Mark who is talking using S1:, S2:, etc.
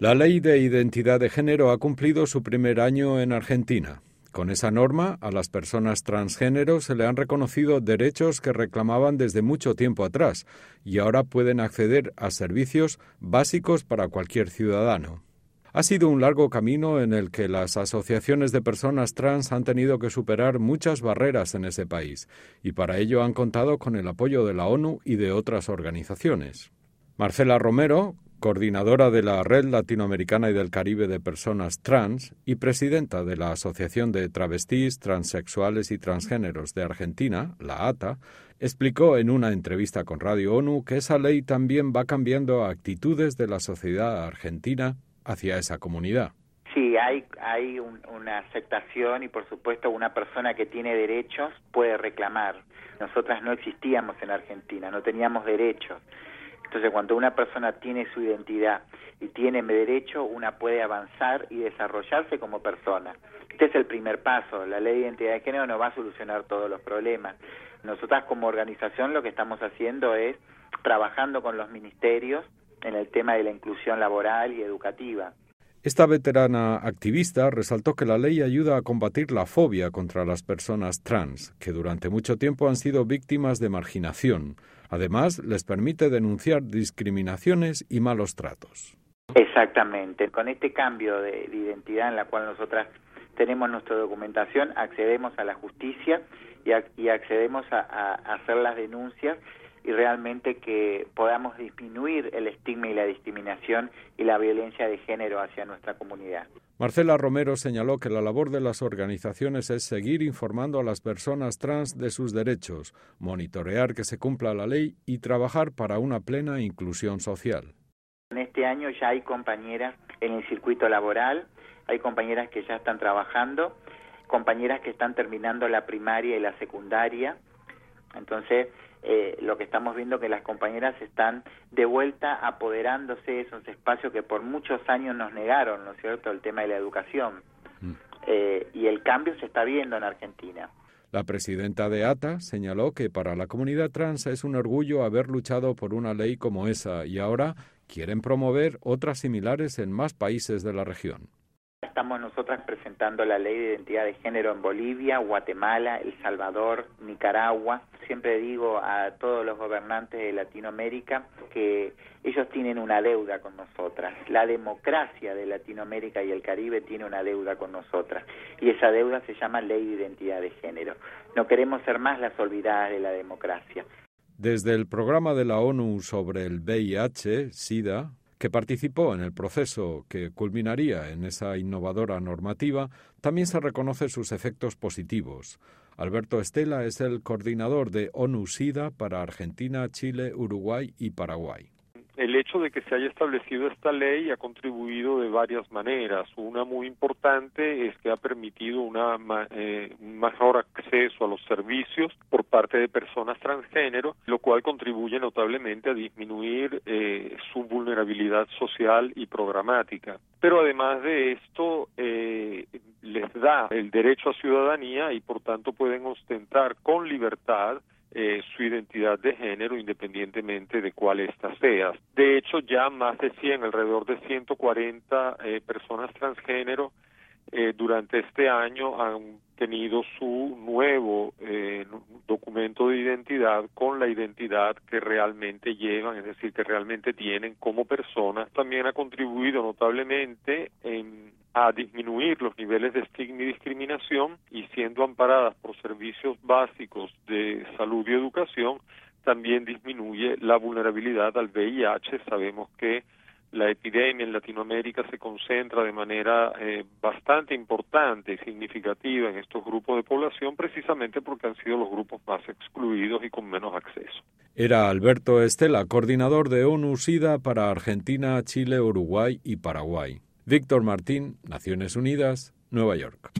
S1: La Ley de Identidad de Género ha cumplido su primer año en Argentina. Con esa norma, a las personas transgénero se le han reconocido derechos que reclamaban desde mucho tiempo atrás y ahora pueden acceder a servicios básicos para cualquier ciudadano. Ha sido un largo camino en el que las asociaciones de personas trans han tenido que superar muchas barreras en ese país y para ello han contado con el apoyo de la ONU y de otras organizaciones. Marcela Romero, coordinadora de la Red Latinoamericana y del Caribe de Personas Trans y presidenta de la Asociación de Travestis, Transexuales y Transgéneros de Argentina, la ATA, explicó en una entrevista con Radio ONU que esa ley también va cambiando actitudes de la sociedad argentina hacia esa comunidad.
S2: Sí, hay una aceptación y por supuesto una persona que tiene derechos puede reclamar. Nosotras no existíamos en Argentina, no teníamos derechos. Entonces, cuando una persona tiene su identidad y tiene derecho, una puede avanzar y desarrollarse como persona. Este es el primer paso. La Ley de Identidad de Género no va a solucionar todos los problemas. Nosotras como organización lo que estamos haciendo es trabajando con los ministerios en el tema de la inclusión laboral y educativa.
S1: Esta veterana activista resaltó que la ley ayuda a combatir la fobia contra las personas trans, que durante mucho tiempo han sido víctimas de marginación. Además, les permite denunciar discriminaciones y malos tratos.
S2: Exactamente. Con este cambio de identidad en la cual nosotras tenemos nuestra documentación, accedemos a la justicia y accedemos a hacer las denuncias y realmente que podamos disminuir el estigma y la discriminación y la violencia de género hacia nuestra comunidad.
S1: Marcela Romero señaló que la labor de las organizaciones es seguir informando a las personas trans de sus derechos, monitorear que se cumpla la ley y trabajar para una plena inclusión social.
S2: En este año ya hay compañeras en el circuito laboral, hay compañeras que ya están trabajando, compañeras que están terminando la primaria y la secundaria. Entonces, lo que estamos viendo es que las compañeras están de vuelta apoderándose de esos espacios que por muchos años nos negaron, ¿no es cierto?, el tema de la educación. Y el cambio se está viendo en Argentina.
S1: La presidenta de ATA señaló que para la comunidad trans es un orgullo haber luchado por una ley como esa y ahora quieren promover otras similares en más países de la región.
S2: Estamos nosotras presentando la Ley de Identidad de Género en Bolivia, Guatemala, El Salvador, Nicaragua. Siempre digo a todos los gobernantes de Latinoamérica que ellos tienen una deuda con nosotras. La democracia de Latinoamérica y el Caribe tiene una deuda con nosotras. Y esa deuda se llama Ley de Identidad de Género. No queremos ser más las olvidadas de la democracia.
S1: Desde el programa de la ONU sobre el VIH, SIDA, que participó en el proceso que culminaría en esa innovadora normativa, también se reconoce sus efectos positivos. Alberto Estela es el coordinador de ONU-SIDA para Argentina, Chile, Uruguay y Paraguay.
S3: El hecho de que se haya establecido esta ley ha contribuido de varias maneras. Una muy importante es que ha permitido un mejor acceso a los servicios por parte de personas transgénero, lo cual contribuye notablemente a disminuir su vulnerabilidad social y programática. Pero además de esto, les da el derecho a ciudadanía y por tanto pueden ostentar con libertad su identidad de género independientemente de cuál ésta sea. De hecho, ya más de 100, alrededor de 140 personas transgénero durante este año han tenido su nuevo documento de identidad con la identidad que realmente llevan, es decir, que realmente tienen como personas. También ha contribuido notablemente a disminuir los niveles de estigma y discriminación y siendo amparadas por servicios básicos de salud y educación, también disminuye la vulnerabilidad al VIH. Sabemos que la epidemia en Latinoamérica se concentra de manera bastante importante y significativa en estos grupos de población precisamente porque han sido los grupos más excluidos y con menos acceso.
S1: Era Alberto Estela, coordinador de ONU-SIDA para Argentina, Chile, Uruguay y Paraguay. Víctor Martín, Naciones Unidas, Nueva York.